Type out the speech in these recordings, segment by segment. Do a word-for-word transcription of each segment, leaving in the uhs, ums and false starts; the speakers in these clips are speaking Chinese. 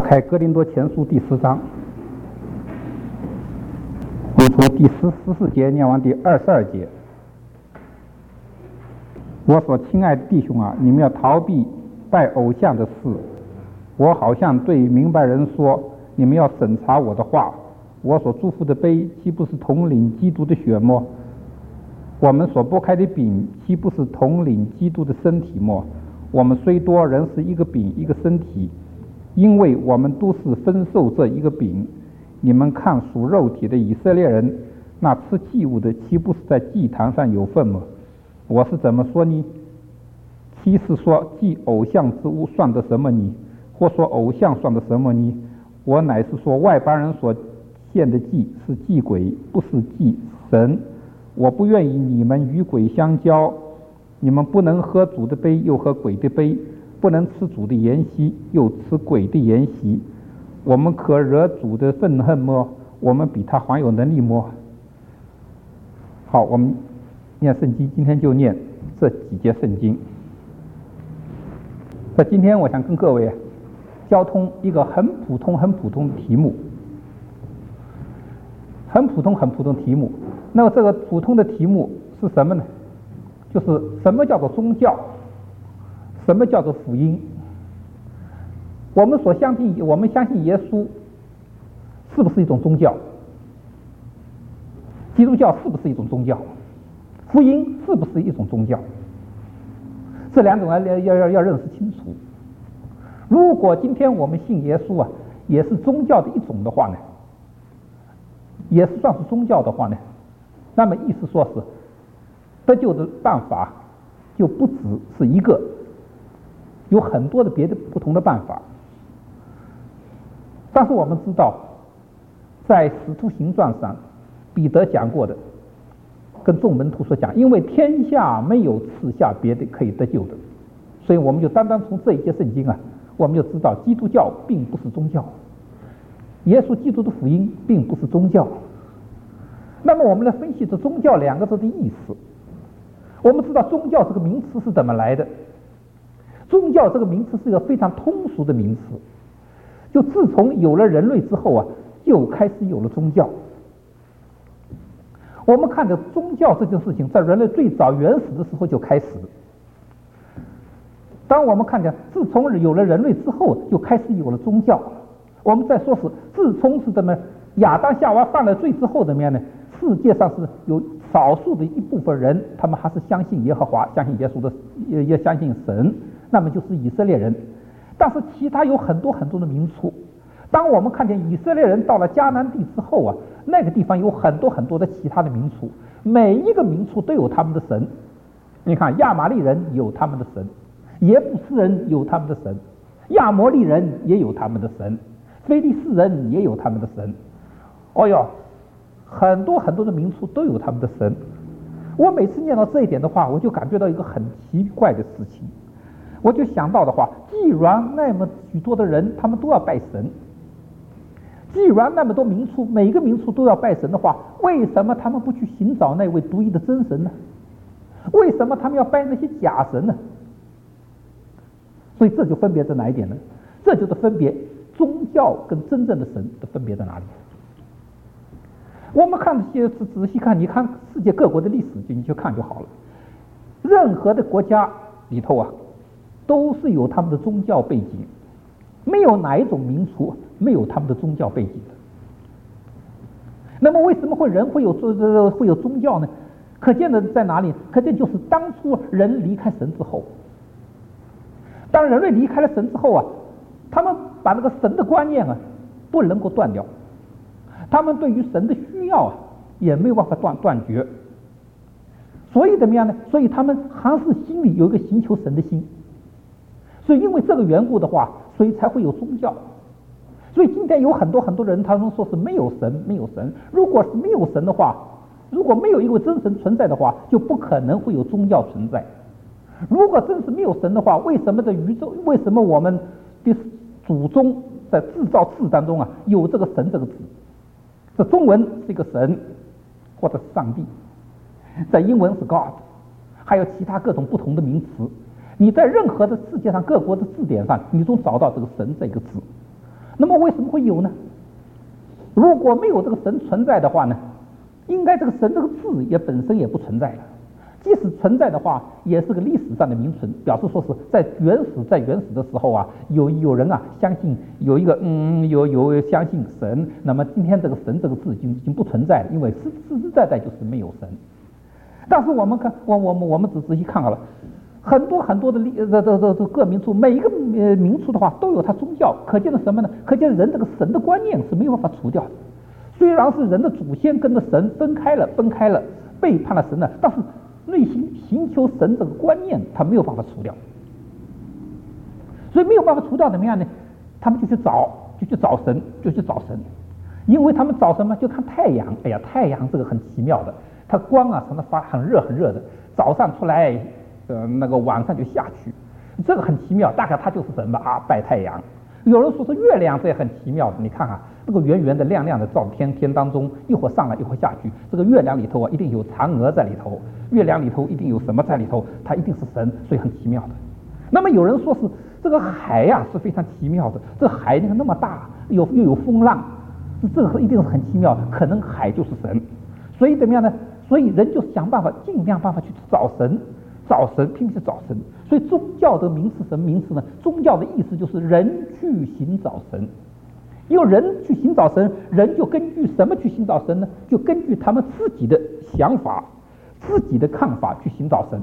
打开哥林多前书第十章，我们从第十十四节念完第二十二节。我所亲爱的弟兄啊，你们要逃避拜偶像的事。我好像对明白人说，你们要审查我的话。我所祝福的杯，岂不是统领基督的血么？我们所拨开的饼，岂不是统领基督的身体么？我们虽多，仍是一个饼，一个身体，因为我们都是分受这一个饼。你们看属肉体的以色列人，那吃祭物的，岂不是在祭坛上有份么？我是怎么说呢？其实说祭偶像之物算得什么呢？或说偶像算得什么呢？我乃是说外邦人所献的祭是祭鬼，不是祭神。我不愿意你们与鬼相交。你们不能喝主的杯，又喝鬼的杯；不能吃主的筵席，又吃鬼的筵席。我们可惹主的愤恨么？我们比他还有能力么？好，我们念圣经，今天就念这几节圣经。那今天我想跟各位交通一个很普通很普通的题目，很普通很普通的题目。那么这个普通的题目是什么呢？就是什么叫做宗教，什么叫做福音。我们所相信，我们相信耶稣是不是一种宗教？基督教是不是一种宗教？福音是不是一种宗教？这两种要要要要认识清楚。如果今天我们信耶稣啊，也是宗教的一种的话呢，也是算是宗教的话呢，那么意思说是得救的办法就不只是一个，有很多的别的不同的办法。但是我们知道，在使徒行传上，彼得讲过的，跟众门徒所讲，因为天下没有赐下别的可以得救的，所以我们就单单从这一节圣经啊，我们就知道基督教并不是宗教，耶稣基督的福音并不是宗教。那么我们来分析这宗教两个字的意思。我们知道宗教这个名词是怎么来的。宗教这个名词是一个非常通俗的名词，就自从有了人类之后啊，就开始有了宗教。我们看着宗教这件事情在人类最早原始的时候就开始。当我们看见自从有了人类之后就开始有了宗教。我们再说是自从是怎么亚当夏娃犯了罪之后怎么样呢？世界上是有少数的一部分人，他们还是相信耶和华，相信耶稣的，也也相信神，那么就是以色列人。但是其他有很多很多的民族。当我们看见以色列人到了迦南地之后啊，那个地方有很多很多的其他的民族，每一个民族都有他们的神。你看亚玛利人有他们的神，耶布斯人有他们的神，亚摩利人也有他们的神，非利士人也有他们的神。哦哟，很多很多的民族都有他们的神。我每次念到这一点的话，我就感觉到一个很奇怪的事情。我就想到的话，既然那么许多的人他们都要拜神，既然那么多民族每个民族都要拜神的话，为什么他们不去寻找那位独一的真神呢？为什么他们要拜那些假神呢？所以这就分别在哪一点呢？这就是分别宗教跟真正的神的分别在哪里。我们看些仔细看，你看世界各国的历史，就你去看就好了。任何的国家里头啊，都是有他们的宗教背景，没有哪一种民族没有他们的宗教背景的。那么为什么会人会有会有宗教呢？可见的在哪里？可见就是当初人离开神之后，当人类离开了神之后啊，他们把那个神的观念啊不能够断掉。他们对于神的需要啊，也没有办法断断绝，所以怎么样呢？所以他们还是心里有一个寻求神的心，所以因为这个缘故的话，所以才会有宗教。所以今天有很多很多人，他们说是没有神，没有神。如果是没有神的话，如果没有一位真神存在的话，就不可能会有宗教存在。如果真是没有神的话，为什么在宇宙，为什么我们的祖宗在制造次当中啊有这个神这个字？这中文是一个神，或者是上帝，在英文是 God， 还有其他各种不同的名词。你在任何的世界上各国的字典上，你都找到这个神这个字。 那么为什么会有呢？如果没有这个神存在的话呢，应该这个神这个字也本身也不存在了。即使存在的话，也是个历史上的名存，表示说是在原始在原始的时候啊，有有人啊相信有一个嗯有有相信神，那么今天这个神这个字已经已经不存在了，因为实实实在在就是没有神。但是我们看我我们我们仔仔细看好了，很多很多的历这这这这各民族每一个呃民族的话都有它宗教，可见的什么呢？可见人这个神的观念是没有办法除掉的。虽然是人的祖先跟着神分开了分开了背叛了神了，但是内心寻求神这个观念他没有办法除掉，所以没有办法除掉怎么样呢？他们就去找就去找神就去找神，因为他们找什么？就看太阳。哎呀，太阳这个很奇妙的，它光啊常常发很热很热的，早上出来呃那个晚上就下去，这个很奇妙，大概它就是神吧啊，拜太阳。有人说是月亮，这也很奇妙的，你看啊，这个圆圆的亮亮的照天天当中，一会儿上来一会儿下去，这个月亮里头啊一定有嫦娥在里头，月亮里头一定有什么在里头，它一定是神，所以很奇妙的。那么有人说是这个海呀、啊、是非常奇妙的，这海你看那么大，有又有风浪，这个一定是很奇妙，可能海就是神。所以怎么样呢？所以人就想办法尽量办法去找神，找神拼命去找神。所以宗教的名词什么名词呢？宗教的意思就是人去寻找神，因为人去寻找神，人就根据什么去寻找神呢？就根据他们自己的想法、自己的看法去寻找神。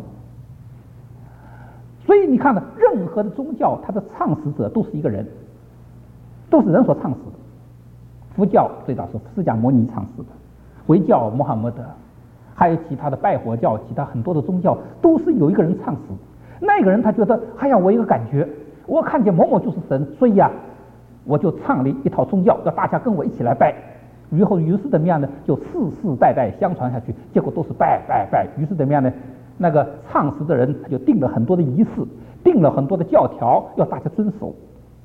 所以你看呢，任何的宗教，它的创始者都是一个人，都是人所创始的。佛教最早是释迦牟尼创始的，回教穆罕默德，还有其他的拜火教，其他很多的宗教都是有一个人创始。那个人他觉得，哎呀，我有个感觉，我看见某某就是神，所以呀、啊，我就创立一套宗教，让大家跟我一起来拜。于后于是怎么样呢？就世世代代相传下去，结果都是拜拜拜。于是怎么样呢？那个创始的人他就定了很多的仪式，定了很多的教条，要大家遵守。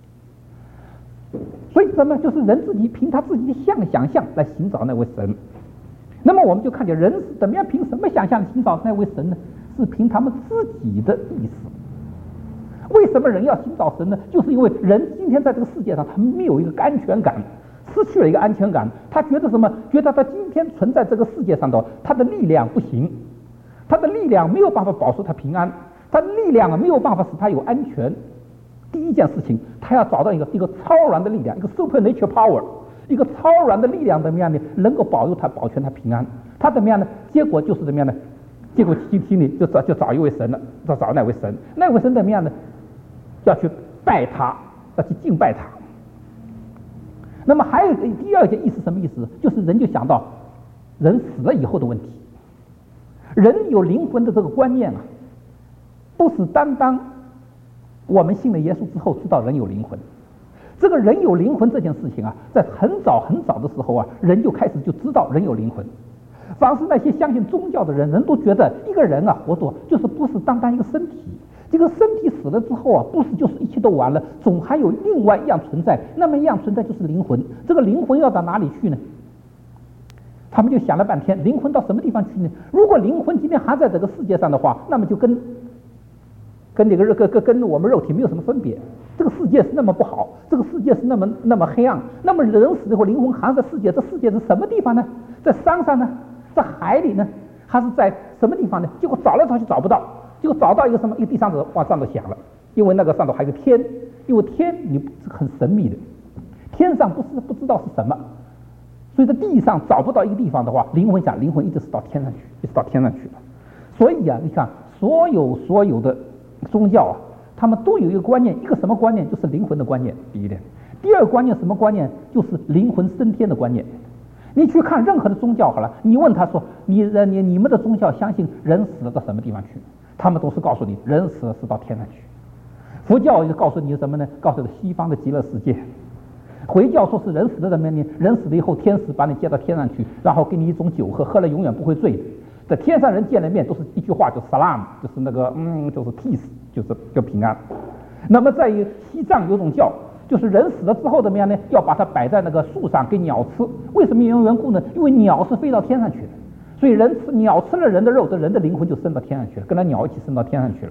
所以什么？就是人自己凭他自己的想想象来寻找那位神。那么我们就看见人是怎么样凭什么想象寻找那位神呢？是凭他们自己的意思。为什么人要寻找神呢？就是因为人今天在这个世界上，他没有一个安全感，失去了一个安全感。他觉得什么？觉得他今天存在这个世界上的，他的力量不行，他的力量没有办法保守他平安，他的力量没有办法使他有安全。第一件事情，他要找到一个一个超然的力量，一个 supernatural power， 一个超然的力量怎么样呢？能够保佑他、保全他平安。他怎么样呢？结果就是怎么样呢？结果心心里就找就找一位神了，就找那位神。那位神怎么样呢？要去拜他，要去敬拜他。那么还有第二件意思，什么意思？就是人就想到人死了以后的问题。人有灵魂的这个观念啊，不是单单我们信了耶稣之后知道人有灵魂。这个人有灵魂这件事情啊，在很早很早的时候啊，人就开始就知道人有灵魂。凡是那些相信宗教的人，人都觉得一个人啊活着就是不是单单一个身体，这个身体死了之后啊，不是就是一切都完了，总还有另外一样存在，那么一样存在就是灵魂。这个灵魂要到哪里去呢？他们就想了半天，灵魂到什么地方去呢？如果灵魂今天还在这个世界上的话，那么就跟跟这个跟跟跟我们肉体没有什么分别。这个世界是那么不好，这个世界是那么那么黑暗，那么人死以后灵魂还在世界，这世界是什么地方呢？在山上呢？在海里呢？还是在什么地方呢？结果找来找去找不到，结果找到一个什么？一个地上头往上头想了，因为那个上头还有个天，因为天你是很神秘的，天上不是不知道是什么，所以在地上找不到一个地方的话，灵魂想灵魂一直是到天上去，一直到天上去了。所以啊，你看所有所有的宗教啊，他们都有一个观念，一个什么观念？就是灵魂的观念。第一点，第二个观念什么观念？就是灵魂升天的观念。你去看任何的宗教好了，你问他说，你你你们的宗教相信人死了到什么地方去？他们都是告诉你，人死了是到天上去。佛教就告诉你什么呢？告诉你西方的极乐世界。回教说是人死了怎么样呢？人死了以后，天使把你接到天上去，然后给你一种酒喝，喝了永远不会醉的。在天上人见了面都是一句话，就是 salam， 就是那个嗯，就是 peace， 就是就平安。那么在于西藏有种教，就是人死了之后怎么样呢？要把它摆在那个树上给鸟吃。为什么有缘故呢？因为鸟是飞到天上去的，所以人吃鸟吃了人的肉，这人的灵魂就升到天上去了，跟那鸟一起升到天上去了。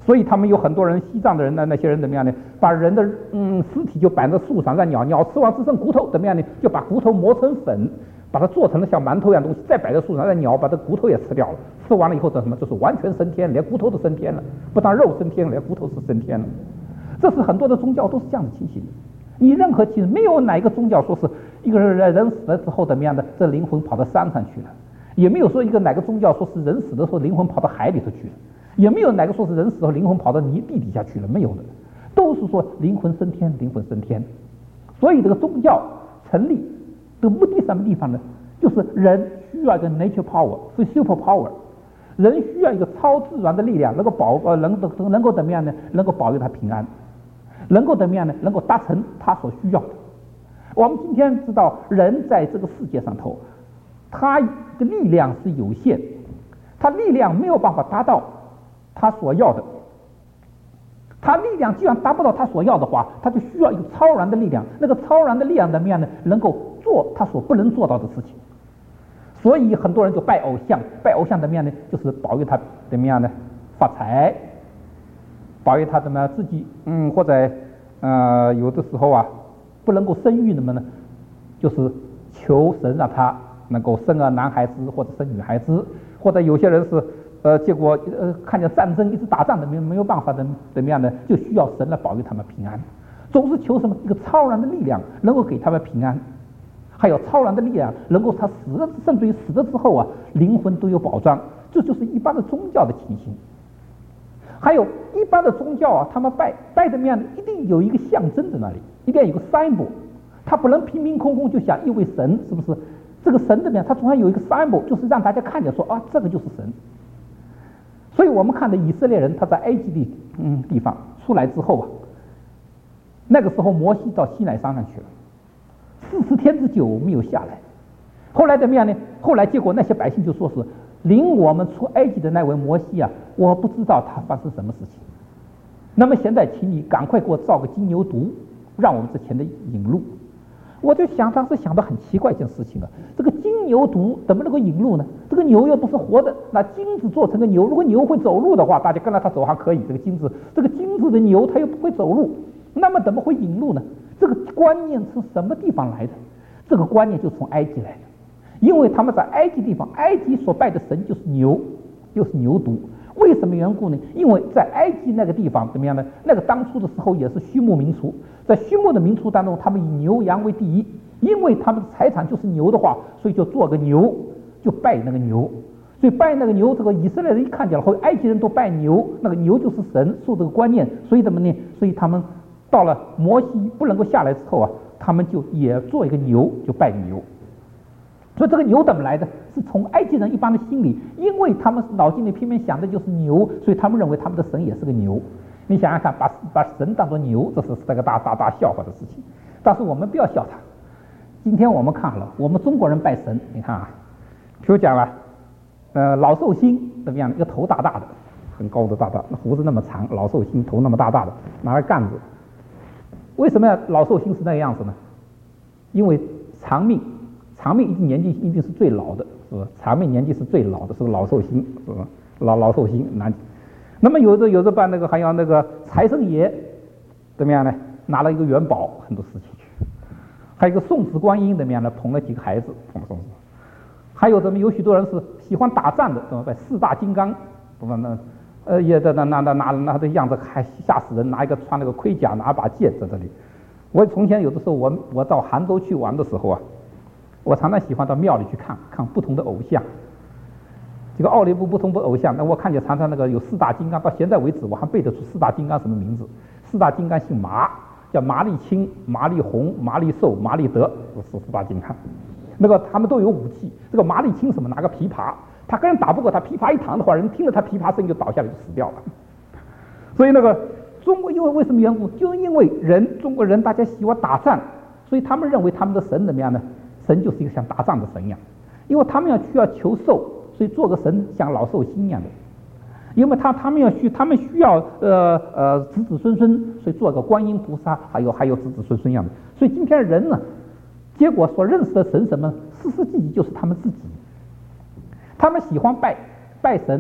所以他们有很多人，西藏的人呢，那些人怎么样呢？把人的嗯尸体就摆在树上，让鸟鸟吃完只剩骨头，怎么样呢？就把骨头磨成粉，把它做成了像馒头一样东西，再摆在树上，让鸟把这骨头也吃掉了。吃完了以后，这什么？就是完全升天，连骨头都升天了，不但肉升天，连骨头是升天了。这是很多的宗教都是这样的情形。你任何其实没有哪一个宗教说是一个人人死了之后怎么样的，这灵魂跑到山上去了，也没有说一个哪个宗教说是人死的时候灵魂跑到海里头去了，也没有哪个说是人死后灵魂跑到泥地底下去了，没有的，都是说灵魂升天，灵魂升天。所以这个宗教成立的目的什么地方呢？就是人需要一个 nature power， 是 super power， 人需要一个超自然的力量，能够保呃能够能够怎么样呢？能够保佑他平安，能够怎么样呢？能够达成他所需要的。我们今天知道，人在这个世界上头，他的力量是有限，他力量没有办法达到他所要的。他力量既然达不到他所要的话，他就需要一个超然的力量。那个超然的力量怎么样呢？能够做他所不能做到的事情。所以很多人就拜偶像，拜偶像怎么样呢？就是保佑他怎么样呢？发财，保佑他怎么样自己嗯，或者呃有的时候啊不能够生育，那么呢，就是求神让他能够生个男孩子或者生女孩子，或者有些人是呃结果呃看见战争一直打仗的没没有办法的怎么样呢？就需要神来保佑他们平安，总是求什么一个超然的力量能够给他们平安。还有超然的力量，能够他死了，甚至于死了之后啊，灵魂都有保障，这就是一般的宗教的情形。还有一般的宗教啊，他们拜拜怎么样，一定有一个象征在那里，一定要有个 symbol， 他不能凭凭空空就想一位神，是不是？这个神怎么样？他总要有一个 symbol， 就是让大家看见说啊，这个就是神。所以我们看的以色列人，他在埃及的嗯地方出来之后啊，那个时候摩西到西奈山上去了。四十天之久没有下来，后来怎么样呢？后来结果那些百姓就说是领我们出埃及的那位摩西啊，我不知道他发生什么事情。那么现在请你赶快给我造个金牛犊，让我们之前的引路。我就想当时想到很奇怪一件事情啊，这个金牛犊怎么能够引路呢？这个牛又不是活的，那金子做成个牛，如果牛会走路的话，大家跟着它走还可以。这个金子，这个金子的牛它又不会走路，那么怎么会引路呢？这个观念从什么地方来的？这个观念就从埃及来的，因为他们在埃及地方，埃及所拜的神就是牛，就是牛犊。为什么缘故呢？因为在埃及那个地方怎么样呢？那个当初的时候也是畜牧民族，在畜牧的民族当中，他们以牛羊为第一，因为他们的财产就是牛的话，所以就做个牛，就拜那个牛。所以拜那个牛，这个以色列人一看见了，后埃及人都拜牛，那个牛就是神，受这个观念，所以怎么呢？所以他们到了摩西不能够下来之后啊，他们就也做一个牛，就拜牛。所以这个牛怎么来的？是从埃及人一般的心理，因为他们脑筋里偏偏想的就是牛，所以他们认为他们的神也是个牛。你想想看，把把神当作牛，这是这个大大大笑话的事情。但是我们不要笑他。今天我们看了，我们中国人拜神，你看啊，比如讲了，呃，老寿星怎么样？一个头大大的，很高的大大，胡子那么长，老寿星头那么大大的，拿个杆子。为什么要老寿星是那个样子呢？因为长命。长命一定年纪一定是最老的，是吧？长命年纪是最老的，是个老寿星，是吧？老老寿星男。那么有的有的办那个还要那个财神爷怎么样呢？拿了一个元宝，很多事情去。还有一个送子观音怎么样呢？捧了几个孩子，捧送子。还有怎么有许多人是喜欢打仗的，怎么办？四大金刚，不嘛那呃也的那那那拿拿的样子还吓死人，拿一个穿那个盔甲，拿把剑在这里。我从前有的时候我我到杭州去玩的时候啊。我常常喜欢到庙里去看看不同的偶像，这个奥利布不同的偶像，那我看见常常那个有四大金刚，到现在为止我还背得出四大金刚什么名字。四大金刚姓麻，叫麻利清、麻利红、麻利寿、麻利德，是四大金刚。那个他们都有武器，这个麻利清什么拿个琵琶，他跟人打不过他，琵琶一弹的话，人听了他琵琶声就倒下来就死掉了。所以那个中国因为为什么缘故？就因为人中国人大家喜欢打仗，所以他们认为他们的神怎么样呢？神就是一个像打仗的神一样，因为他们要需要求寿，所以做个神像老寿星一样的。因为他他们要需他们需要呃呃子子孙孙，所以做个观音菩萨，还有还有子子孙孙一样的。所以今天人呢，结果所认识的神什么，事实际就是他们自己。他们喜欢拜拜神，他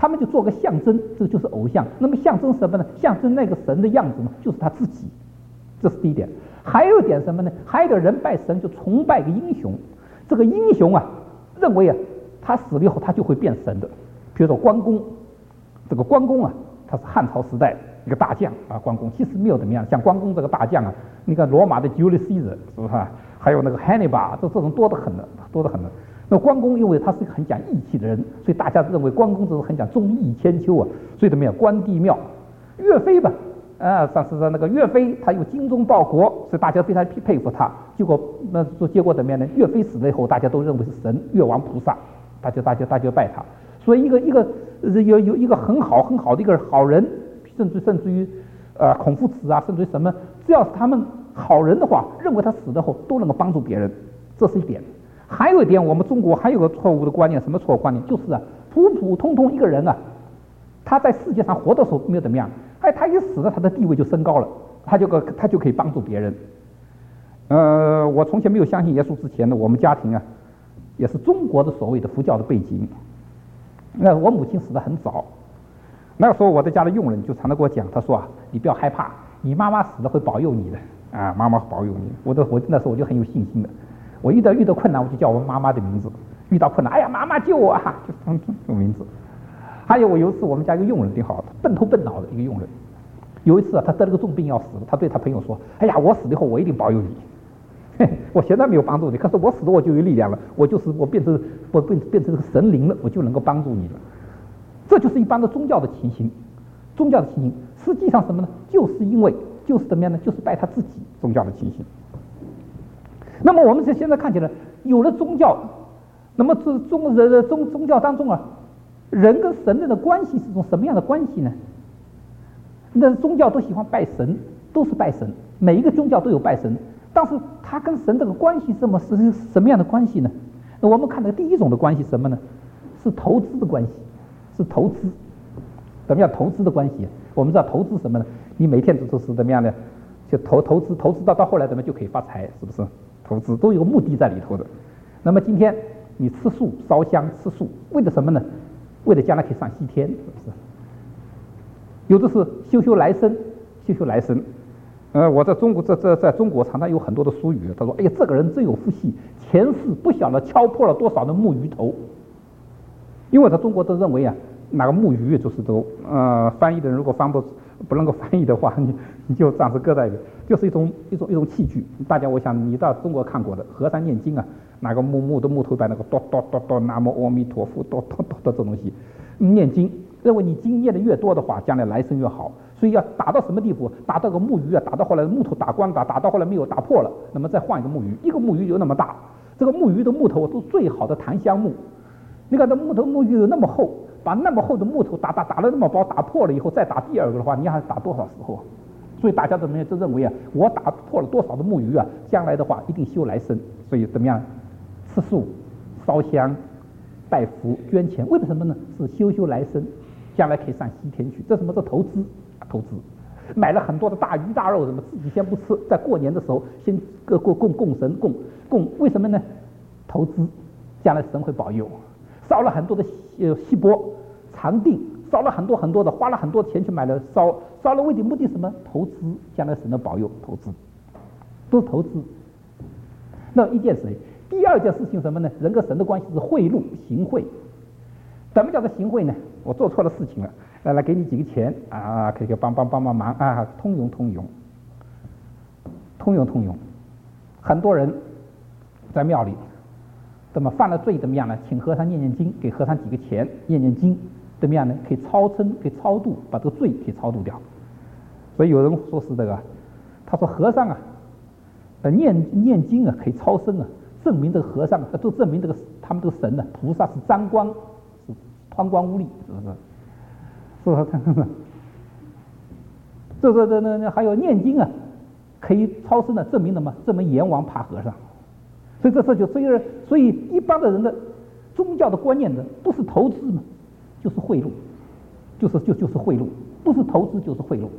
他们就做个象征，这就是偶像。那么象征什么呢？象征那个神的样子嘛，就是他自己。这是第一点。还有一点什么呢？还有的人拜神就崇拜个英雄，这个英雄啊，认为啊，他死了以后他就会变神的。比如说关公，这个关公啊，他是汉朝时代一个大将啊，关公其实没有怎么样，像关公这个大将啊，你看罗马的 Julius Caesar 是不是？还有那个 Hannibal， 这这种多得很的，多得很的。那关公因为他是一个很讲义气的人，所以大家认为关公这是很讲忠义千秋啊，所以怎么样？关帝庙，岳飞吧。啊，上次说那个岳飞，他有精忠报国，所以大家非常佩服他。结果那说结果怎么样呢？岳飞死了以后，大家都认为是神，岳王菩萨，大家大家大家拜他。所以一个一个有有一个很好很好的一个好人，甚至甚至于呃孔夫子啊，甚至于什么，只要是他们好人的话，认为他死了后都能够帮助别人，这是一点。还有一点，我们中国还有个错误的观念，什么错误观念？就是啊，普普通通一个人啊，他在世界上活的时候没有怎么样。哎，他一死了，他的地位就升高了，他就可他就可以帮助别人。呃，我从前没有相信耶稣之前呢，我们家庭啊，也是中国的所谓的佛教的背景。那我母亲死得很早，那个时候我在家的佣人就常常跟我讲，他说啊，你不要害怕，你妈妈死了会保佑你的啊，妈妈会保佑你。我的我那时候我就很有信心的，我遇到遇到困难我就叫我妈妈的名字，遇到困难，哎呀妈妈救我啊，就这种名字。还有我有一次我们家一个佣人挺好的，笨头笨脑的一个佣人。有一次啊，他得了个重病要死了，他对他朋友说：“哎呀，我死了以后我一定保佑你。嘿，我现在没有帮助你，可是我死了我就有力量了，我就是我变成我变变成神灵了，我就能够帮助你了。”这就是一般的宗教的情形，宗教的情形实际上什么呢？就是因为就是怎么样呢？就是拜他自己宗教的情形。那么我们现在看起来有了宗教，那么这宗人宗宗教当中啊。人跟神的关系是种什么样的关系呢？那宗教都喜欢拜神，都是拜神，每一个宗教都有拜神，但是他跟神这个关系这么是什么样的关系呢？那我们看到第一种的关系是什么呢？是投资的关系，是投资。怎么样投资的关系？我们知道投资什么呢？你每天都是怎么样的？就投投资，投资到到后来怎么就可以发财？是不是？投资都有目的在里头的。那么今天你吃素烧香吃素，为了什么呢？为了将来可以上西天，是不是？有的是修修来生，修修来生。呃，我在中国这这在中国常常有很多的俗语，他说：“哎呀，这个人真有福气，前世不晓得敲破了多少的木鱼头。”因为在中国都认为啊，那个木鱼就是都呃翻译的人如果翻不不能够翻译的话，你你就暂时搁在一边，就是一种一种一种器具。大家我想你到中国看过的和尚念经啊。拿个木木的木头板，那个哆哆哆哆，南无阿弥陀佛，哆哆哆哆这东西念经，认为你经念的越多的话，将来来生越好。所以要打到什么地步？打到个木鱼啊，打到后来木头打光打，打到后来没有打破了，那么再换一个木鱼，一个木鱼有那么大，这个木鱼的木头都是最好的檀香木。你看这木头木鱼有那么厚，把那么厚的木头打打打了那么薄，打破了以后再打第二个的话，你还打多少时候？所以大家怎么样就认为啊，我打破了多少的木鱼啊，将来的话一定修来生。所以怎么样？吃素、烧香、拜佛、捐钱，为了什么呢？是修修来生，将来可以上西天去。这什么？这投资，投资，买了很多的大鱼大肉，什么自己先不吃，在过年的时候先各供供供神供供，为什么呢？投资，将来神会保佑。烧了很多的呃锡箔、长定，烧了很多很多的，花了很多钱去买了烧，烧了为的目的什么？投资，将来神的保佑，投资，都是投资。那一件事。第二件事情什么呢？人跟神的关系是贿赂、行贿。怎么叫做行贿呢？我做错了事情了，来来给你几个钱啊，可以帮帮帮帮忙啊，通用通用，通用通用。很多人在庙里，怎么犯了罪怎么样呢？请和尚念念经，给和尚几个钱，念念经，怎么样呢？可以超生，可以超度，把这个罪可以超度掉。所以有人说是这个，他说和尚啊，呃念念经啊可以超生啊。证明这个和尚，都证明这个他们这个神呢，菩萨是沾光，是韬光无力，是不是？是不是？这这这那那还有念经啊，可以超生的，证明什么？证明阎王怕和尚。所以这这就所以所以一般的人的宗教的观念呢，不是投资嘛，就是贿赂，就是就就是贿赂，不是投资就是贿赂。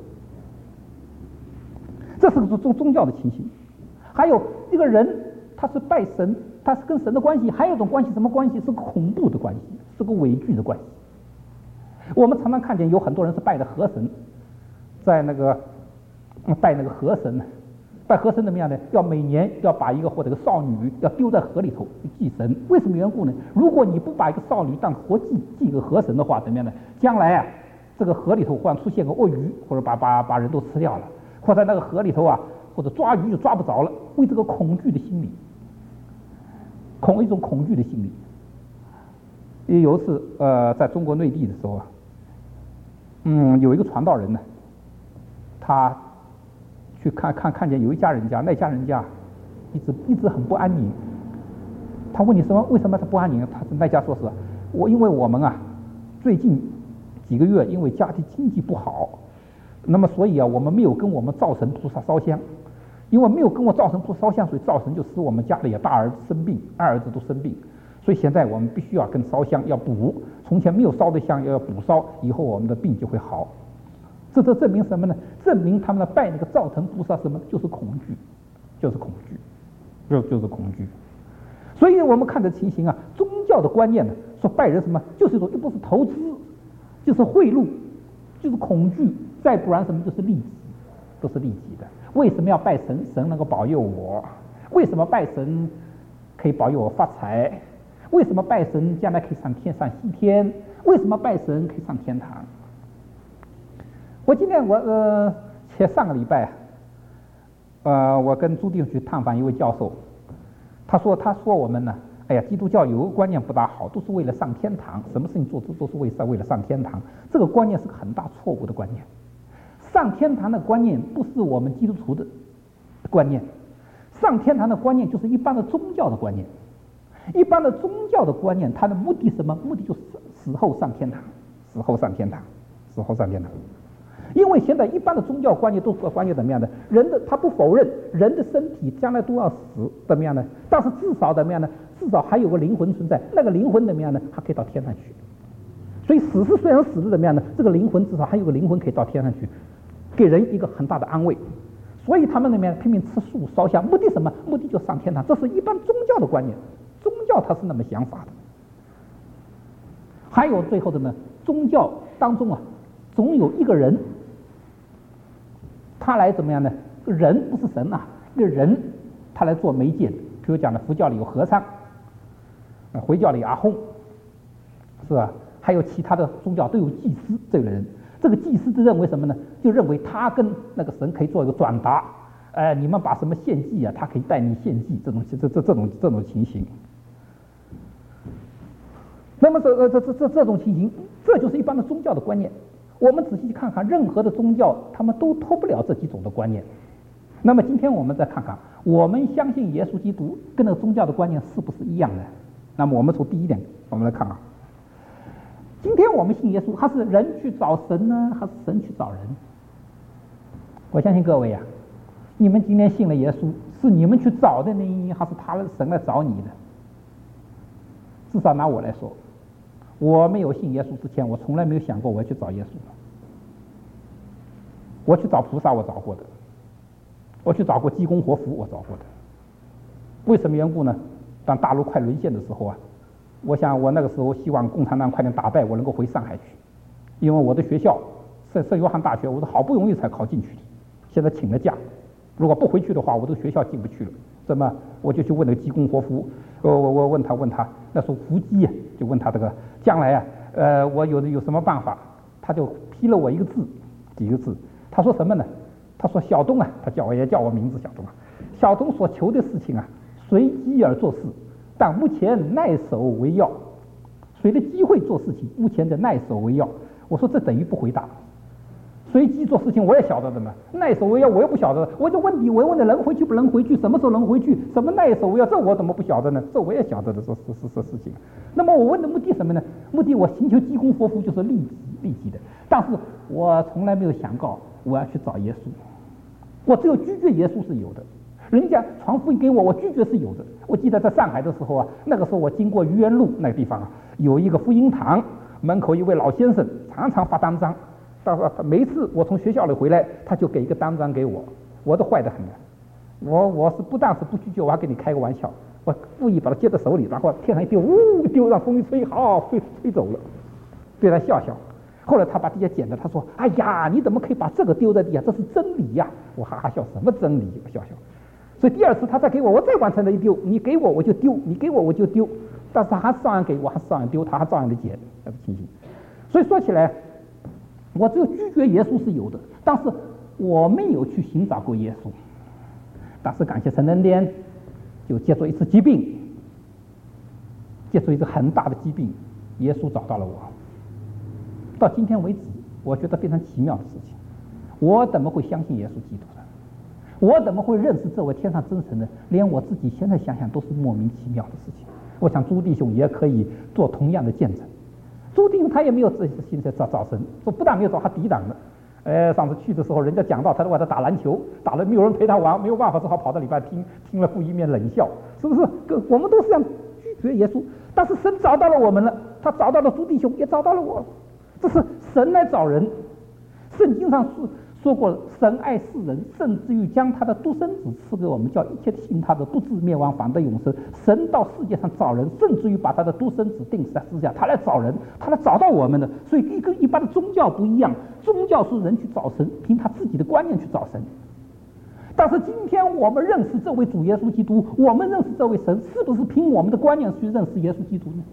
这是个宗宗教的情形。还有一个人。他是拜神，他是跟神的关系，还有一种关系，什么关系？是个恐怖的关系，是个畏惧的关系。 我们常常看见有很多人是拜的河神，在那个拜那个河神，拜河神怎么样呢？要每年要把一个或者个少女要丢在河里头祭神。为什么缘故呢？如果你不把一个少女当活祭祭个河神的话，怎么样呢？将来啊，这个河里头忽然出现个鳄鱼，或者把把把人都吃掉了，或者那个河里头啊，或者抓鱼就抓不着了。为这个恐惧的心理，恐一种恐惧的心理。有一次，呃，在中国内地的时候啊，嗯，有一个传道人呢，他去看看看见有一家人家，那家人家一直一直很不安宁。他问你什么？为什么他不安宁？他那家说是我，因为我们啊，最近几个月因为家庭经济不好，那么所以啊，我们没有跟我们灶神菩萨烧香，因为没有跟我灶神菩萨烧香，所以灶神就使我们家里大儿子生病，二儿子都生病。所以现在我们必须要跟烧香要补，从前没有烧的香要补烧，以后我们的病就会好。这这证明什么呢？证明他们的拜那个灶神菩萨什么？就是恐惧，就是恐惧，就就是恐惧。所以我们看这情形啊，宗教的观念呢，说拜人什么，就是一种，又不是投资，就是贿赂，就是恐惧，再不然什么就是利己，都是利己的。为什么要拜神？神能够保佑我？为什么拜神可以保佑我发财？为什么拜神将来可以上天上西天？为什么拜神可以上天堂？我今天我呃前上个礼拜，呃我跟朱弟兄去探访一位教授，他说他说我们呢，哎呀，基督教有个观念不大好，都是为了上天堂，什么事情做都都是为为了上天堂。这个观念是个很大错误的观念。上天堂的观念不是我们基督徒的观念，上天堂的观念就是一般的宗教的观念。一般的宗教的观念，它的目的什么？目的就是死后上天堂，死后上天堂，死后上天堂。因为现在一般的宗教观念都是观念怎么样的？人的他不否认人的身体将来都要死，怎么样呢？但是至少怎么样呢？至少还有个灵魂存在，那个灵魂怎么样呢？它可以到天上去。所以死是虽然死的怎么样呢？这个灵魂至少还有个灵魂可以到天上去，给人一个很大的安慰。所以他们那边拼命吃素烧香，目的什么？目的就上天堂。这是一般宗教的观念。宗教它是那么想法的。还有最后的呢，宗教当中啊，总有一个人，他来怎么样呢？人不是神啊，一个人他来做媒介的。比如讲呢，佛教里有和尚，回教里阿訇，是吧？还有其他的宗教都有祭司这个人。这个祭司就认为什么呢？就认为他跟那个神可以做一个转达，呃，你们把什么献祭啊，他可以带你献祭，这种这这这种这种情形。那么这这这这这种情形，这就是一般的宗教的观念。我们仔细看看，任何的宗教，他们都脱不了这几种的观念。那么今天我们再看看，我们相信耶稣基督跟那个宗教的观念是不是一样的？那么我们从第一点，我们来看啊，今天我们信耶稣，他是人去找神呢，还是神去找人？我相信各位呀、啊，你们今天信了耶稣，是你们去找的呢，还是他神来找你的？至少拿我来说，我没有信耶稣之前，我从来没有想过我要去找耶稣。我去找菩萨，我找过的；我去找过济公活佛，我找过的。为什么缘故呢？当大陆快沦陷的时候啊，我想我那个时候希望共产党快点打败，我能够回上海去，因为我的学校圣圣约翰大学，我是好不容易才考进去的，现在请了假，如果不回去的话，我这个学校进不去了。那么我就去问那个济公活佛，我我我问他问他，那时候伏击啊，就问他这个将来啊，呃，我有有什么办法？他就批了我一个字，几个字，他说什么呢？他说小东啊，他叫我也叫我名字小东啊，小东所求的事情啊，随机而做事，但目前耐守为要，随着机会做事情，目前的耐守为要。我说这等于不回答。随机做事情我也晓得的嘛，耐守为要我又不晓得，我就问你，我问的能回去不能回去，什么时候能回去，什么耐守为要，这我怎么不晓得呢？这我也晓得的，这是是是事情。那么我问的目的什么呢？目的我寻求济公活佛就是利己利己的，但是我从来没有想过我要去找耶稣，我只有拒绝耶稣是有的。人家传福音给我，我拒绝是有的。我记得在上海的时候啊，那个时候我经过愚园路那个地方啊，有一个福音堂，门口一位老先生常常发单张。每一次我从学校里回来，他就给一个单张给我，我都坏得很了。我我是不但是不拒绝，我还跟你开个玩笑，我故意把他接在手里，然后天上一丢，呜，丢让风一吹，好，吹吹走了，对他笑笑。 后来他把地下捡的，他说：“哎呀，你怎么可以把这个丢在地下？这是真理呀！”我哈哈笑，什么真理？我笑笑。所以第二次他再给我，我再往城里丢，你给我我就丢，你给我我就丢。但是他还照样给我，还照样丢，他还照样的捡，那个情形。所以说起来，我只有拒绝耶稣是有的，但是我没有去寻找过耶稣。但是感谢神恩典，就接触一次疾病，接触一次很大的疾病，耶稣找到了我。到今天为止，我觉得非常奇妙的事情。我怎么会相信耶稣基督呢？我怎么会认识这位天上真神呢？连我自己现在想想都是莫名其妙的事情。我想朱弟兄也可以做同样的见证。朱弟兄他也没有自己心在找找神，说不但没有找他抵挡的。呃，上次去的时候，人家讲到他在外头打篮球，打了没有人陪他玩，没有办法，只好跑到里边听，听了福音面冷笑，是不是？我们都是这样拒绝耶稣，但是神找到了我们了，他找到了朱弟兄，也找到了我，这是神来找人。圣经上是说过，神爱世人，甚至于将他的独生子赐给我们，叫一切信他的不至灭亡，反得永生。神到世界上找人，甚至于把他的独生子钉死在十字架，他来找人，他来找到我们的。所以跟一般的宗教不一样，宗教是人去找神，凭他自己的观念去找神。但是今天我们认识这位主耶稣基督，我们认识这位神，是不是凭我们的观念去认识耶稣基督呢？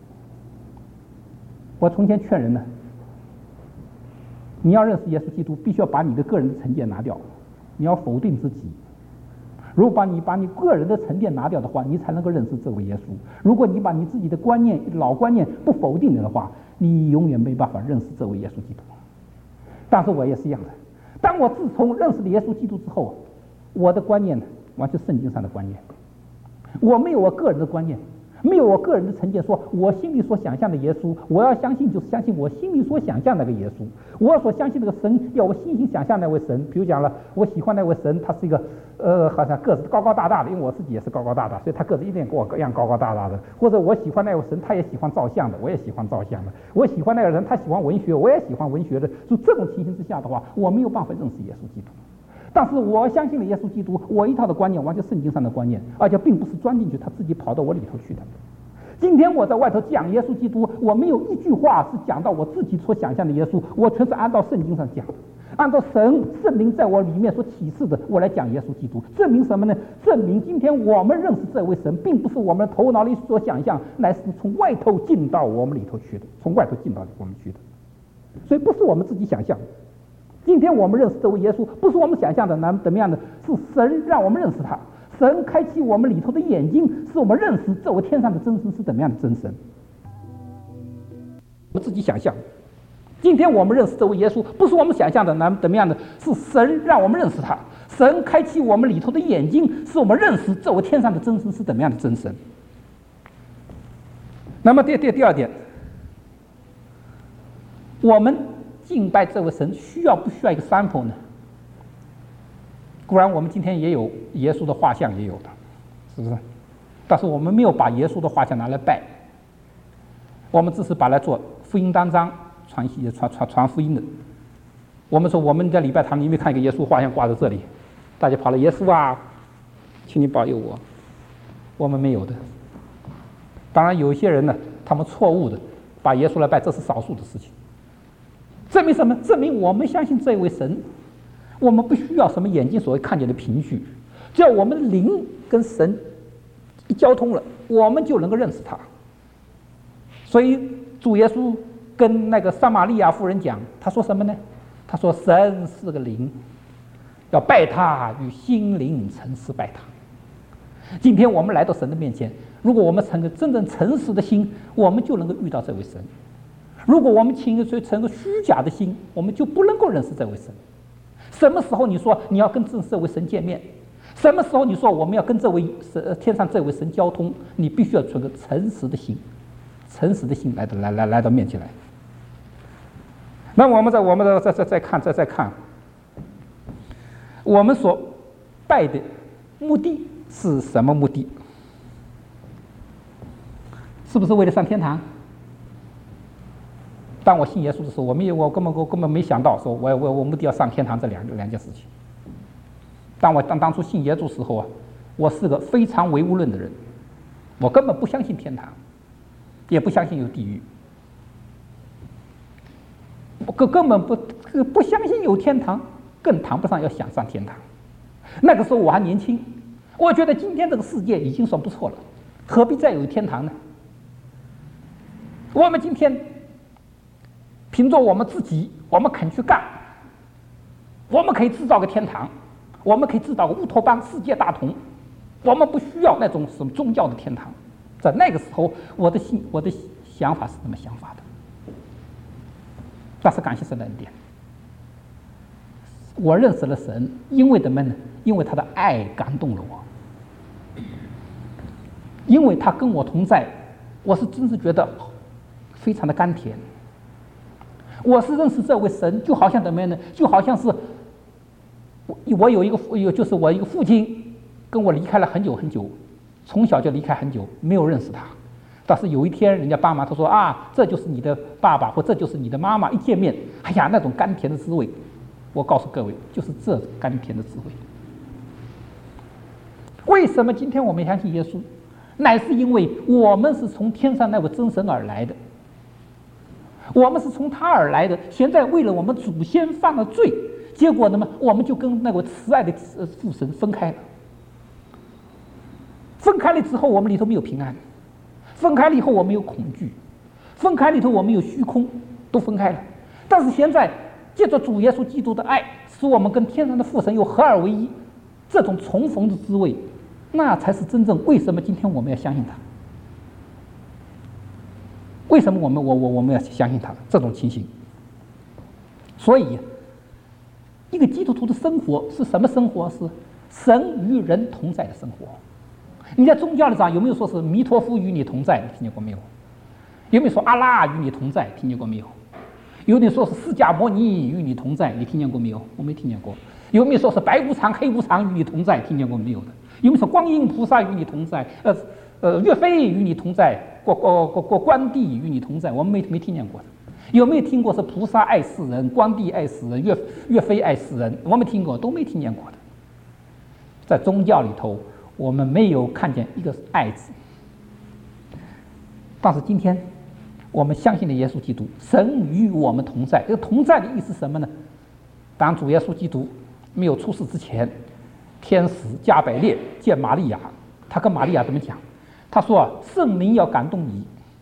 我从前劝人呢，你要认识耶稣基督，必须要把你的个人的成见拿掉，你要否定自己。如果把你把你个人的成见拿掉的话，你才能够认识这位耶稣。如果你把你自己的观念、老观念不否定的话，你永远没办法认识这位耶稣基督。但是我也是一样的，当我自从认识了耶稣基督之后，我的观念呢，完全圣经上的观念，我没有我个人的观念，没有我个人的成见，说我心里所想象的耶稣，我要相信就是相信我心里所想象那个耶稣。我所相信那个神，要我心心想象那位神。比如讲了，我喜欢那位神，他是一个呃，好像个子高高大大的，因为我自己也是高高大大，所以他个子一定跟我一样高高大大的。或者我喜欢那位神，他也喜欢照相的，我也喜欢照相的。我喜欢那个人，他喜欢文学，我也喜欢文学的。就这种情形之下的话，我没有办法认识耶稣基督。但是我相信了耶稣基督，我一套的观念完全圣经上的观念，而且并不是钻进去，他自己跑到我里头去的。今天我在外头讲耶稣基督，我没有一句话是讲到我自己所想象的耶稣，我全是按照圣经上讲，按照神圣灵在我里面所启示的，我来讲耶稣基督。证明什么呢？证明今天我们认识这位神，并不是我们头脑里所想象，乃是从外头进到我们里头去的，从外头进到我们去的。所以不是我们自己想象。今天我们认识这位耶稣，不是我们想象的那怎么样的，是神让我们认识他。神开启我们里头的眼睛，使我们认识这位天上的真神是怎么样的真神。我们自己想象，今天我们认识这位耶稣，不是我们想象的那怎么样的，是神让我们认识他。神开启我们里头的眼睛，使我们认识这位天上的真神是怎么样的真神。那么第第第二点，我们敬拜这位神需要不需要一个 sample 呢？固然我们今天也有耶稣的画像，也有的，是不是？但是我们没有把耶稣的画像拿来拜，我们只是把来做福音单张，传传传传福音的。我们说我们在礼拜堂里面看一个耶稣画像挂在这里，大家跑了，耶稣啊，请你保佑我。我们没有的。当然有一些人呢，他们错误的把耶稣来拜，这是少数的事情。证明什么？证明我们相信这位神。我们不需要什么眼睛所谓看见的凭据，只要我们灵跟神一交通了，我们就能够认识他。所以主耶稣跟那个撒玛利亚妇人讲，他说什么呢？他说神是个灵，要拜他与心灵诚实拜他。今天我们来到神的面前，如果我们存个真正诚实的心，我们就能够遇到这位神。如果我们存个存个虚假的心，我们就不能够认识这位神。什么时候你说你要跟这位神见面？什么时候你说我们要跟这位神天上这位神交通？你必须要存个诚实的心，诚实的心来到来来来到面前来。那我们再我们再再再看再再看，我们所拜的目的是什么目的？是不是为了上天堂？当我信耶稣的时候，我没有，我根本我根本没想到说我我我目的要上天堂这两两件事情。当我当当初信耶稣时候啊，我是个非常唯物论的人，我根本不相信天堂，也不相信有地狱。 根根本不不相信有天堂，更谈不上要想上天堂。那个时候我还年轻，我觉得今天这个世界已经算不错了，何必再有天堂呢？我们今天凭着我们自己，我们肯去干，我们可以制造个天堂，我们可以制造个乌托邦世界大同，我们不需要那种什么宗教的天堂。在那个时候，我的心我的想法是这么想法的。但是感谢神的恩典，我认识了神，因为什么呢？因为他的爱感动了我，因为他跟我同在，我是真是觉得非常的甘甜。我是认识这位神，就好像怎么样呢？就好像是我我有一个有就是我一个父亲跟我离开了很久很久，从小就离开很久，没有认识他。但是有一天，人家爸妈他说啊，这就是你的爸爸，或这就是你的妈妈。一见面，哎呀，那种甘甜的滋味，我告诉各位，就是这甘甜的滋味。为什么今天我们相信耶稣？乃是因为我们是从天上那位真神而来的，我们是从他而来的。现在为了我们祖先犯了罪，结果呢，我们就跟那位慈爱的父神分开了。分开了之后，我们里头没有平安。分开了以后，我们有恐惧；分开了以后，我们有虚空，都分开了。但是现在，借着主耶稣基督的爱，使我们跟天上的父神又合二为一，这种重逢的滋味，那才是真正为什么今天我们要相信他？为什么我们我我我们要相信他？这种情形。所以，一个基督徒的生活是什么生活？是神与人同在的生活。你在宗教里上有没有说是弥陀佛与你同在？你听见过没有？有没有说阿拉与你同在？听见过没有？有没有说是释迦牟尼与你同在？你听见过没有？我没听见过。有没有说是白无常、黑无常与你同在？听见过没有的？有没有说观音菩萨与你同在？呃呃，岳飞与你同在？过过过过关帝与你同在？我们没没听见过的。有没有听过是菩萨爱世人，关帝爱世人，岳岳飞爱世人？我们听过，都没听见过的。在宗教里头，我们没有看见一个爱字。但是今天我们相信的耶稣基督，神与我们同在。这个同在的意思是什么呢？当主耶稣基督没有出世之前，天使加百列见玛利亚，他跟玛利亚怎么讲？他说啊，圣灵要感动你，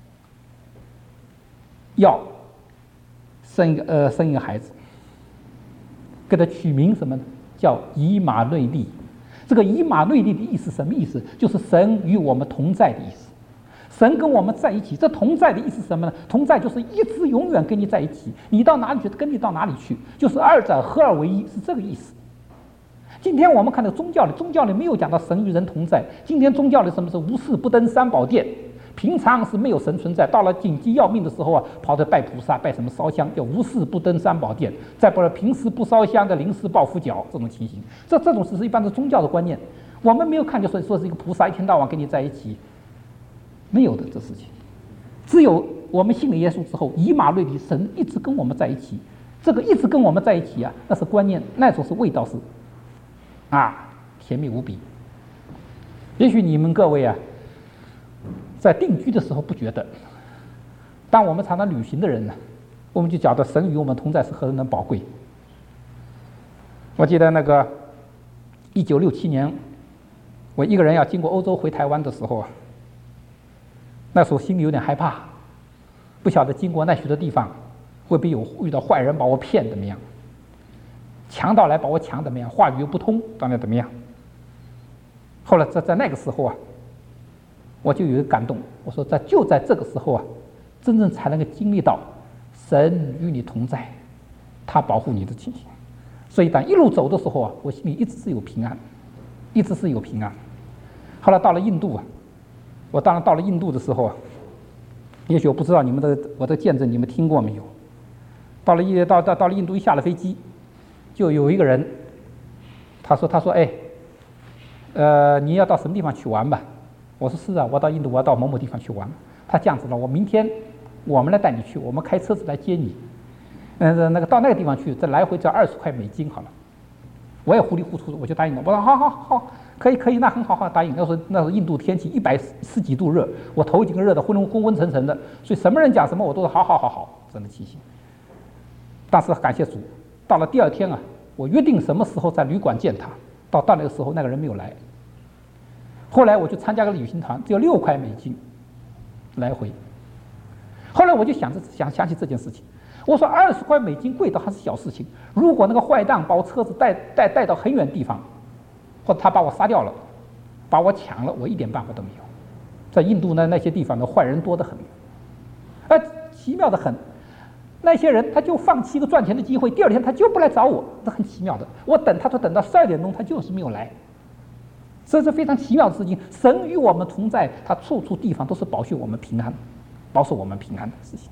要生一个呃生一个孩子，给他取名什么呢？叫以马内利。这个以马内利的意思什么意思？就是神与我们同在的意思。神跟我们在一起，这同在的意思是什么呢？同在就是一直永远跟你在一起，你到哪里去，跟你到哪里去，就是二者合二为一，是这个意思。今天我们看到宗教里，宗教里没有讲到神与人同在。今天宗教里什么是无事不登三宝殿，平常是没有神存在，到了紧急要命的时候啊，跑着拜菩萨，拜什么烧香，叫无事不登三宝殿。再不然平时不烧香的临时抱佛脚，这种情形，这这种只是一般的宗教的观念。我们没有看见说说是一个菩萨一天到晚跟你在一起，没有的这事情。只有我们信了耶稣之后，以马内利，神一直跟我们在一起。这个一直跟我们在一起啊，那是观念，那种是味道是啊，甜蜜无比。也许你们各位啊，在定居的时候不觉得，当我们常常旅行的人呢，我们就觉得神与我们同在是何等的宝贵。我记得那个一九六七年，我一个人要经过欧洲回台湾的时候啊，那时候心里有点害怕，不晓得经过那许多地方，会不会有遇到坏人把我骗怎么样，强盗来把我抢怎么样，话语又不通，当然怎么样。后来在在那个时候啊，我就有一个感动，我说在就在这个时候啊，真正才能够经历到神与你同在，他保护你的情形。所以当一路走的时候啊，我心里一直是有平安，一直是有平安。后来到了印度啊，我当然到了印度的时候啊，也许我不知道你们的我的见证你们听过没有？到了一到到到了印度，一下了飞机，就有一个人，他说他说哎，呃，你要到什么地方去玩吧？我说是啊，我到印度，我要到某某地方去玩。他这样子了，我明天我们来带你去，我们开车子来接你。嗯，那个到那个地方去，这来回只要二十块美金好了。我也糊里糊涂的，我就答应了。我说好好好，可以可以，那很好，好答应。那时候那时候印度天气一百十几度热，我头已经热得昏昏昏沉沉的，所以什么人讲什么我都说好好好好，真的情形。 但是感谢主，到了第二天啊，我约定什么时候在旅馆见他，到到那个时候那个人没有来。后来我去参加个旅行团，只有六块美金来回。后来我就想着想想起这件事情，我说二十块美金贵的还是小事情，如果那个坏蛋把我车子带带带到很远地方，或者他把我杀掉了，把我抢了，我一点办法都没有。在印度呢，那些地方的坏人多得很，而奇妙的很，那些人他就放弃一个赚钱的机会，第二天他就不来找我，这很奇妙的。我等他，他等到十二点钟，他就是没有来。这是非常奇妙的事情。神与我们同在，他处处地方都是保许我们平安，保守我们平安的事情。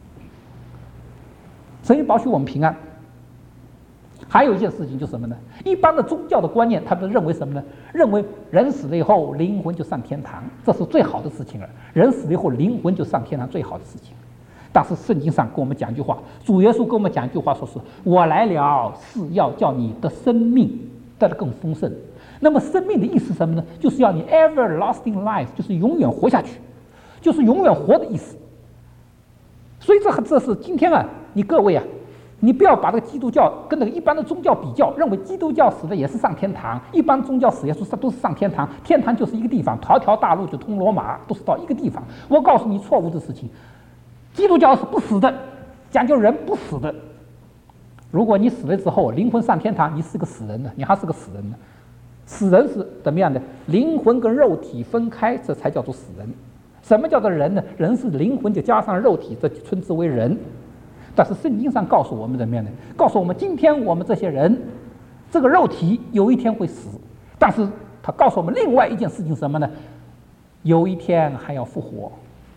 神保许我们平安。还有一件事情就是什么呢？一般的宗教的观念，他们认为什么呢？认为人死了以后，灵魂就上天堂，这是最好的事情了。人死了以后，灵魂就上天堂，最好的事情。但是圣经上跟我们讲一句话，主耶稣跟我们讲一句话，说是我来了是要叫你的生命得的更丰盛。那么生命的意思是什么呢？就是要你 everlasting life， 就是永远活下去，就是永远活的意思。所以这这是今天啊，你各位啊，你不要把这个基督教跟那个一般的宗教比较，认为基督教死的也是上天堂，一般宗教死也是都是上天堂，天堂就是一个地方，条条大路就通罗马，都是到一个地方。我告诉你错误的事情，基督教是不死的，讲究人不死的。如果你死了之后灵魂上天堂，你是个死人呢，你还是个死人呢。死人是怎么样的？灵魂跟肉体分开，这才叫做死人。什么叫做人呢？人是灵魂就加上肉体，这称之为人。但是圣经上告诉我们怎么样呢？告诉我们今天我们这些人，这个肉体有一天会死，但是他告诉我们另外一件事情是什么呢？有一天还要复活。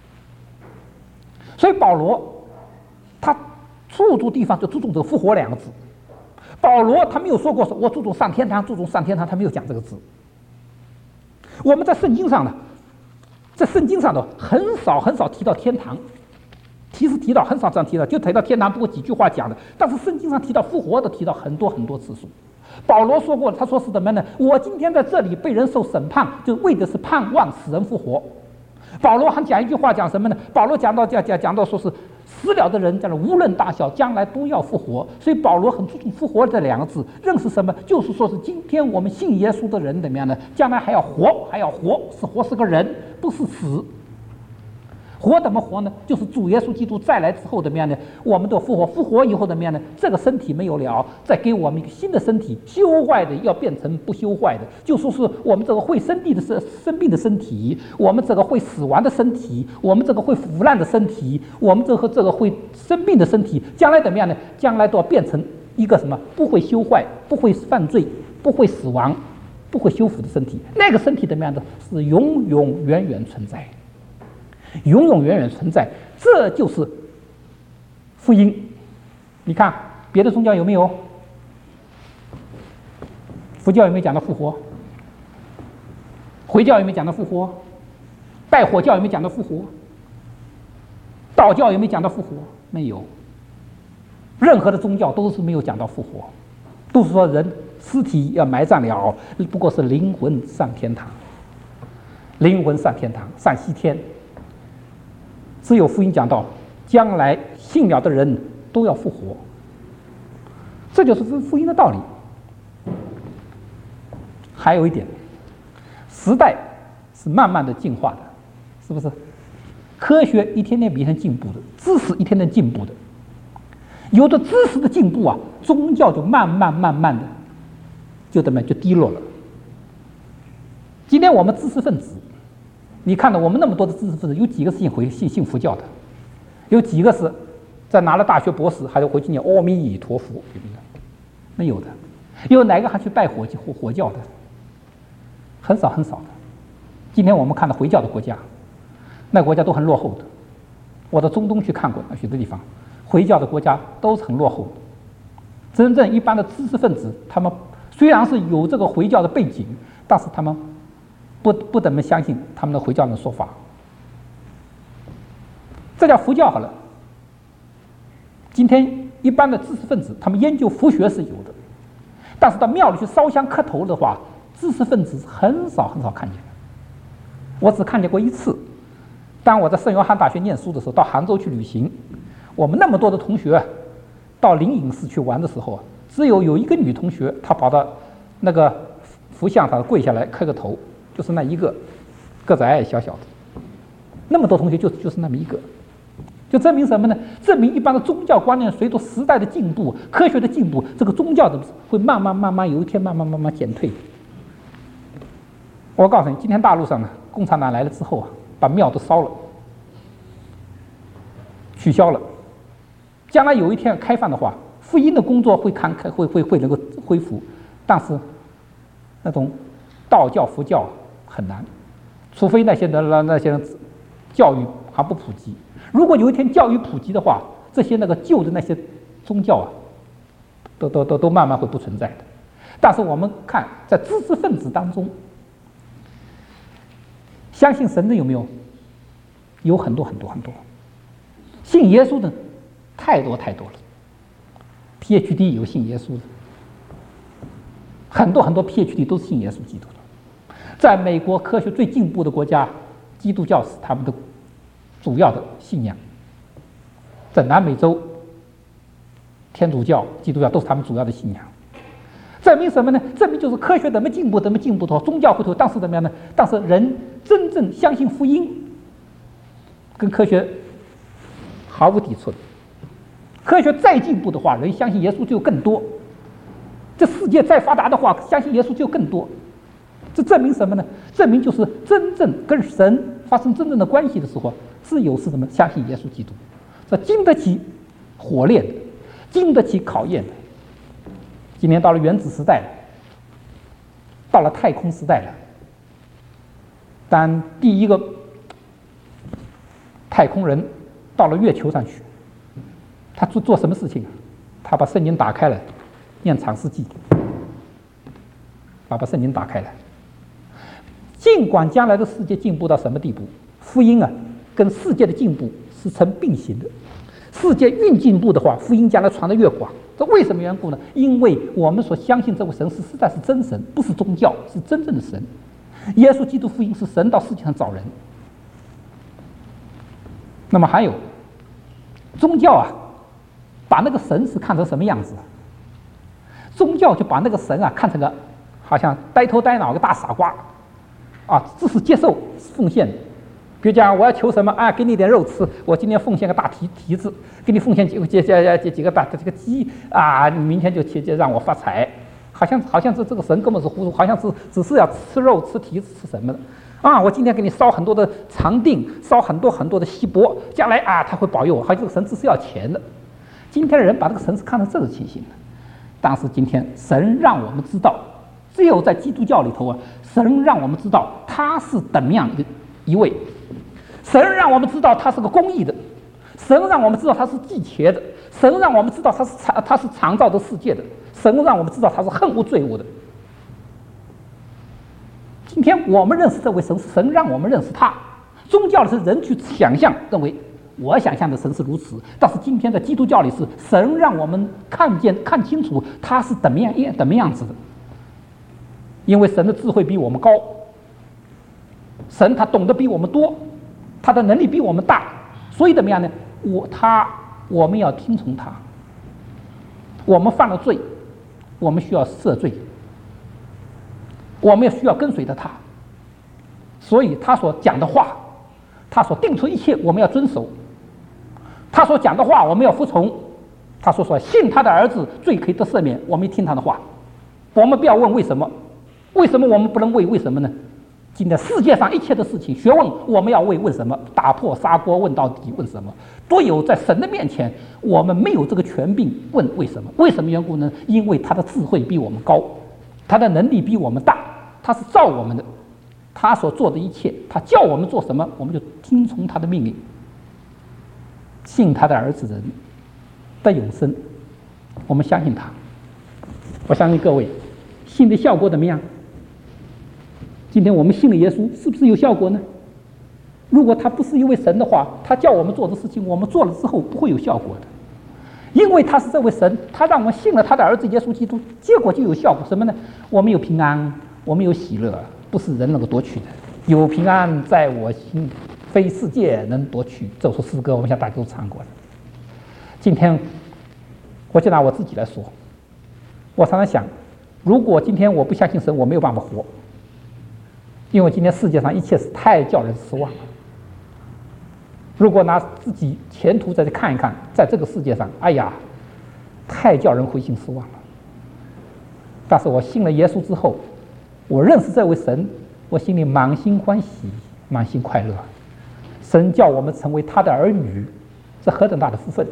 所以保罗他处处地方就注重这个复活两个字。保罗他没有说过我注重上天堂，注重上天堂，他没有讲这个字。我们在圣经上呢，在圣经上呢很少很少提到天堂，提是提到很少这样提到，就提到天堂不过几句话讲的。但是圣经上提到复活的提到很多很多次数。保罗说过，他说是什么呢？我今天在这里被人受审判，就为的是盼望死人复活。保罗还讲一句话，讲什么呢？保罗讲到讲讲讲到说是死了的人，讲了无论大小，将来都要复活。所以保罗很注重复活这两个字，认识什么？就是说是今天我们信耶稣的人怎么样呢？将来还要活，还要活，是活是个人，不是死。活怎么活呢？就是主耶稣基督再来之后怎么样呢？我们都复活，复活以后怎么样呢？这个身体没有了，再给我们一个新的身体，修坏的要变成不修坏的，就说是我们这个会生病的生生病的身体，我们这个会死亡的身体，我们这个会腐烂的身体，我们这个这个会生病的身体，将来怎么样呢？将来都要变成一个什么？不会修坏，不会犯罪，不会死亡，不会修复的身体。那个身体怎么样的？是永永远远存在。永永远远存在，这就是福音。你看别的宗教有没有？佛教有没有讲到复活？回教有没有讲到复活？拜火教有没有讲到复活？道教有没有讲到复活？没有。任何的宗教都是没有讲到复活，都是说人尸体要埋葬了，不过是灵魂上天堂，灵魂上天堂，上西天。只有福音讲到，将来信了的人都要复活，这就是福音的道理。还有一点，时代是慢慢的进化的，是不是？科学一天天比一天进步的，知识一天天进步的，有的知识的进步啊，宗教就慢慢慢慢的就怎么就低落了。今天我们知识分子。你看到我们那么多的知识分子，有几个是信回信信佛教的？有几个是在拿了大学博士还是回去念阿弥陀佛？没有的。有哪个还去拜火火火教的？很少很少的。今天我们看到回教的国家，那国家都很落后的。我到中东去看过许多地方，回教的国家都是很落后的。真正一般的知识分子，他们虽然是有这个回教的背景，但是他们不不怎么相信他们的回教人的说法，这叫佛教好了。今天一般的知识分子，他们研究佛学是有的，但是到庙里去烧香磕头的话，知识分子很少很少看见。我只看见过一次，当我在圣约翰大学念书的时候，到杭州去旅行，我们那么多的同学到灵隐寺去玩的时候啊，只有有一个女同学，她跑到那个佛像上跪下来磕个头，就是那一个，个子矮矮小小的。那么多同学就就是那么一个，就证明什么呢？证明一般的宗教观念随着时代的进步、科学的进步，这个宗教的会慢慢慢慢有一天慢慢慢慢减退。我告诉你，今天大陆上呢，共产党来了之后啊，把庙都烧了，取消了。将来有一天开放的话，福音的工作会看开会会会能够恢复，但是那种道教、佛教很难，除非那些人那那些人教育还不普及。如果有一天教育普及的话，这些那个旧的那些宗教啊，都都都都慢慢会不存在的。但是我们看在知识分子当中，相信神的有没有？有很多很多很多。信耶稣的太多太多了。P H D 有信耶稣的，很多很多 P H D 都是信耶稣基督的。在美国科学最进步的国家，基督教是他们的主要的信仰。在南美洲，天主教、基督教都是他们主要的信仰。证明什么呢？证明就是科学怎么进步，怎么进步的话，宗教会头，但是怎么样呢？但是人真正相信福音，跟科学毫无抵触的。科学再进步的话，人相信耶稣就更多；这世界再发达的话，相信耶稣就更多。这证明什么呢？证明就是真正跟神发生真正的关系的时候，只有是什么？相信耶稣基督，这经得起火炼的，经得起考验的。今年到了原子时代了，到了太空时代了。当第一个太空人到了月球上去，他做做什么事情？他把圣经打开了，念创世纪，把把圣经打开了。尽管将来的世界进步到什么地步，福音啊，跟世界的进步是成并行的。世界越进步的话，福音将来传得越广。这为什么缘故呢？因为我们所相信这位神是实在是真神，不是宗教，是真正的神。耶稣基督福音是神到世界上找人。那么还有宗教啊，把那个神是看成什么样子？宗教就把那个神啊看成个好像呆头呆脑个大傻瓜啊，只是接受奉献。比如讲，我要求什么啊？给你点肉吃，我今天奉献个大蹄蹄子，给你奉献几个几几几几个大这个鸡啊，你明天就就就让我发财。好像好像是这个神根本是糊涂，好像是只是要吃肉吃蹄子吃什么的啊！我今天给你烧很多的长定，烧很多很多的锡箔，将来啊他会保佑我。好像这个神只是要钱的。今天的人把这个神是看成这个情形的，但是今天神让我们知道，只有在基督教里头啊，神让我们知道他是怎么样的一位。神让我们知道他是个公义的，神让我们知道他是忌邪的，神让我们知道他是他是创造的世界的，神让我们知道他是恨恶罪恶的。今天我们认识这位神，是神让我们认识他。宗教的是人去想象，认为我想象的神是如此，但是今天在基督教里是神让我们看见看清楚他是怎么样怎么样子的。因为神的智慧比我们高，神他懂得比我们多，他的能力比我们大，所以怎么样呢？我他我们要听从他。我们犯了罪，我们需要赦罪，我们也需要跟随着他。所以他所讲的话，他所定出一切，我们要遵守。他所讲的话，我们要服从。他说说信他的儿子，罪可以得赦免，我们听他的话。我们不要问为什么，为什么我们不能问为什么呢？今天世界上一切的事情学问，我们要问为什么，打破砂锅问到底，问什么？都有在神的面前，我们没有这个权柄问为什么？为什么缘故呢？因为他的智慧比我们高，他的能力比我们大，他是造我们的，他所做的一切，他叫我们做什么，我们就听从他的命令。信他的儿子的人得永生，我们相信他。我相信各位，信的效果怎么样？今天我们信了耶稣，是不是有效果呢？如果他不是一位神的话，他叫我们做的事情，我们做了之后不会有效果的。因为他是这位神，他让我们信了他的儿子耶稣基督，结果就有效果。什么呢？我们有平安，我们有喜乐，不是人能够夺取的。有平安在我心，非世界能夺取。这首诗歌我们想大家都唱过的。今天我就拿我自己来说，我常常想，如果今天我不相信神，我没有办法活，因为今天世界上一切是太叫人失望了。如果拿自己前途再去看一看，在这个世界上，哎呀，太叫人灰心失望了。但是我信了耶稣之后，我认识这位神，我心里满心欢喜，满心快乐。神叫我们成为他的儿女，这何等大的福分！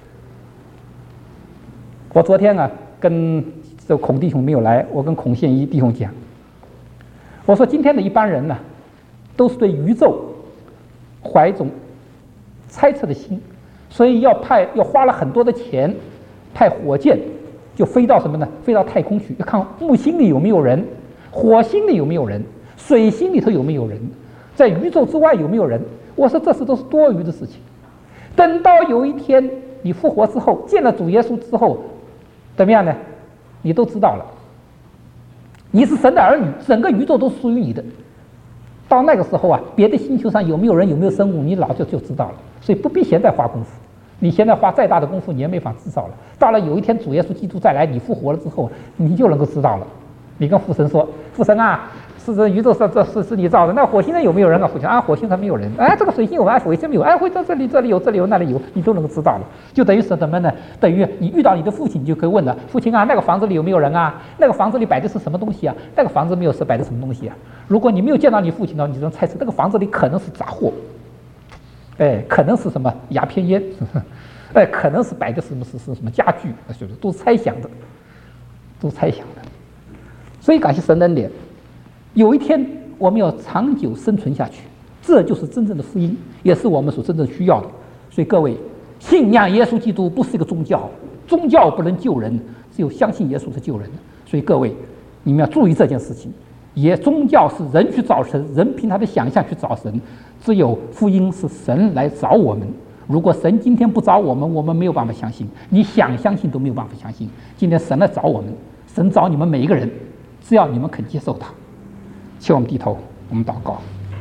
我昨天啊，跟这孔弟兄没有来，我跟孔宪一弟兄讲，我说今天的一般人呢，都是对宇宙怀一种猜测的心，所以要派要花了很多的钱，派火箭就飞到什么呢？飞到太空去，要看木星里有没有人，火星里有没有人，水星里头有没有人，在宇宙之外有没有人？我说这事都是多余的事情。等到有一天你复活之后，见了主耶稣之后，怎么样呢？你都知道了，你是神的儿女，整个宇宙都属于你的。到那个时候啊，别的星球上有没有人，有没有生物，你老就就知道了。所以不必现在花功夫，你现在花再大的功夫，你也没法知道了。到了有一天主耶稣基督再来，你复活了之后，你就能够知道了。你跟父神说：“父神啊，是这宇宙是这是是你造的，那火星上有没有人啊？父亲啊，火星上没有人。哎，这个水星有，哎，火星没有，哎，会在这里这里有，这里有，那里有，你都能够知道了。就等于是什么呢？等于你遇到你的父亲，你就可以问了：父亲啊，那个房子里有没有人啊？那个房子里摆的是什么东西啊？那个房子没有是摆的什么东西啊？如果你没有见到你父亲呢，你就能猜测那个房子里可能是杂货，哎，可能是什么鸦片烟，哎，可能是摆的是什么是是什么家具，就是都是猜想的，都是猜想的。所以感谢神的恩典，有一天我们要长久生存下去，这就是真正的福音，也是我们所真正需要的。所以各位，信仰耶稣基督不是一个宗教，宗教不能救人，只有相信耶稣是救人的。所以各位，你们要注意这件事情。也宗教是人去找神，人凭他的想象去找神，只有福音是神来找我们。如果神今天不找我们，我们没有办法相信，你想相信都没有办法相信。今天神来找我们，神找你们每一个人，只要你们肯接受他。请我们低头，我们祷告。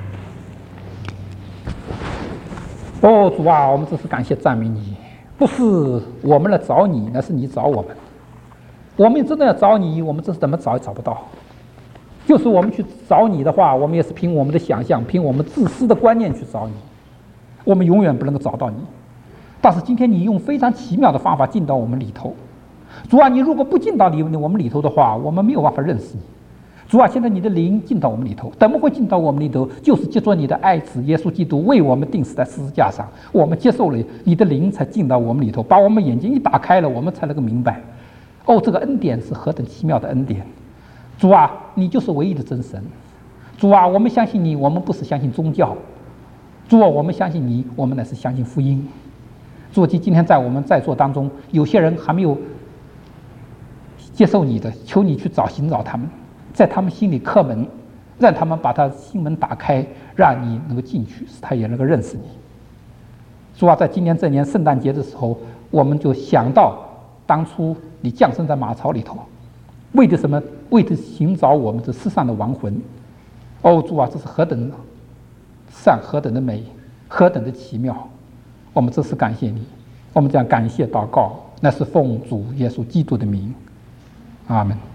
哦，主啊，我们真是感谢赞美你，不是我们来找你，那是你找我们。我们真的要找你，我们这是怎么找也找不到。就是我们去找你的话，我们也是凭我们的想象，凭我们自私的观念去找你，我们永远不能够找到你。但是今天你用非常奇妙的方法进到我们里头，主啊，你如果不进到你我们里头的话，我们没有办法认识你。主啊，现在你的灵进到我们里头，怎么会进到我们里头？就是借着你的爱子耶稣基督为我们钉死在十字架上，我们接受了你的灵，才进到我们里头，把我们眼睛一打开了，我们才能够明白。哦，这个恩典是何等奇妙的恩典！主啊，你就是唯一的真神。主啊，我们相信你，我们不是相信宗教。主啊，我们相信你，我们乃是相信福音。主啊，今天在我们在座当中，有些人还没有接受你的，求你去找寻找他们，在他们心里叩门，让他们把他心门打开，让你能够进去，使他也能够认识你。主啊，在今年这年圣诞节的时候，我们就想到当初你降生在马槽里头，为的什么？为的寻找我们这世上的亡魂。哦，主啊，这是何等善，何等的美，何等的奇妙！我们真是感谢你，我们这样感谢祷告，那是奉主耶稣基督的名，阿门。